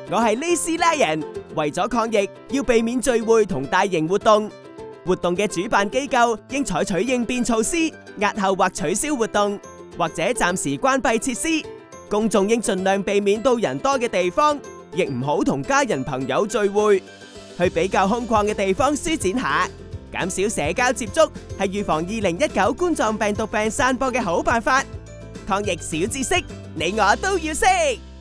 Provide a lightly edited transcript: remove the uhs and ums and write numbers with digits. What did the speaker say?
我係呢斯拉人。為咗抗疫，要避免聚會同大型活動。活動嘅主辦機構應採取應變措施，押後或取消活動，或者暫時關閉設施。公眾應盡量避免到人多嘅地方，亦唔好同家人朋友聚會。去比較空曠嘅地方舒展下，減少社交接觸，係預防2019冠狀病毒病散播嘅好辦法。抗疫小知識，你我都要識。